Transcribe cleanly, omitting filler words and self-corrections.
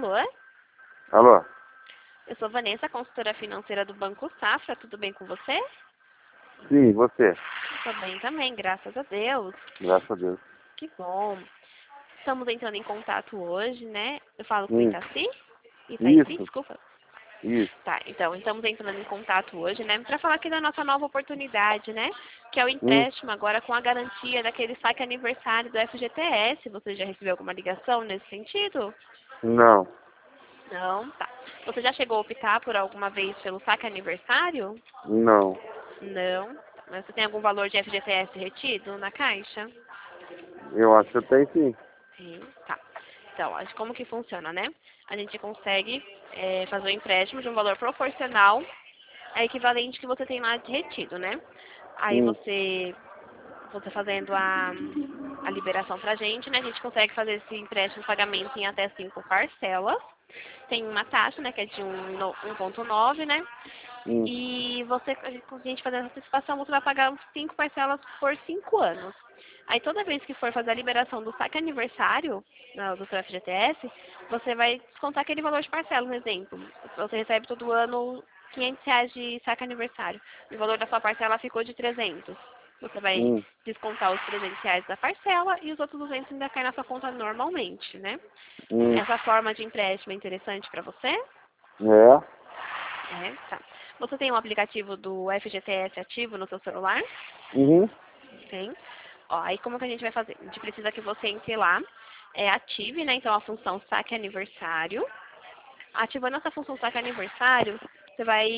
Alô? Alô? Eu sou Vanessa, consultora financeira do Banco Safra. Tudo bem com você? Sim, você. Tô bem também, graças a Deus. Graças a Deus. Que bom. Estamos entrando em contato hoje, né? Eu falo com o Itaci? Itaci, Isso, desculpa. isso. Tá, então, estamos entrando em contato hoje, né? Para falar aqui da nossa nova oportunidade, né? Que é o Hum, empréstimo agora com a garantia daquele saque aniversário do FGTS. Você já recebeu alguma ligação nesse sentido? não, Não, tá. Você já chegou a optar por alguma vez pelo saque aniversário? não. Não. Mas você tem algum valor de FGTS retido na caixa? Eu acho que tem sim. Sim, tá. Então, como que funciona, né? A gente consegue fazer o empréstimo de um valor proporcional ao equivalente que você tem lá de retido, né? Aí Hum, você fazendo a liberação pra gente, né? A gente consegue fazer esse empréstimo de pagamento em até 5 parcelas. Tem uma taxa, né, que é de 1,9, né? hum, E a gente fazendo a antecipação, você vai pagar 5 parcelas por 5 anos. Aí toda vez que for fazer a liberação do saque aniversário do seu FGTS, você vai descontar aquele valor de parcela, um exemplo. Você recebe todo ano R$ 500 de saque aniversário. O valor da sua parcela ficou de 300. Você vai hum, descontar os R$ 300 da parcela e os outros 200 ainda caem na sua conta normalmente, né? hum. Essa forma de empréstimo é interessante para você? É? É, tá. Você tem um aplicativo do FGTS ativo no seu celular? Uhum. Tem. Ó, aí como que a gente vai fazer? A gente precisa que você entre lá, ative, né, então a função saque aniversário. Ativando essa função saque aniversário, você vai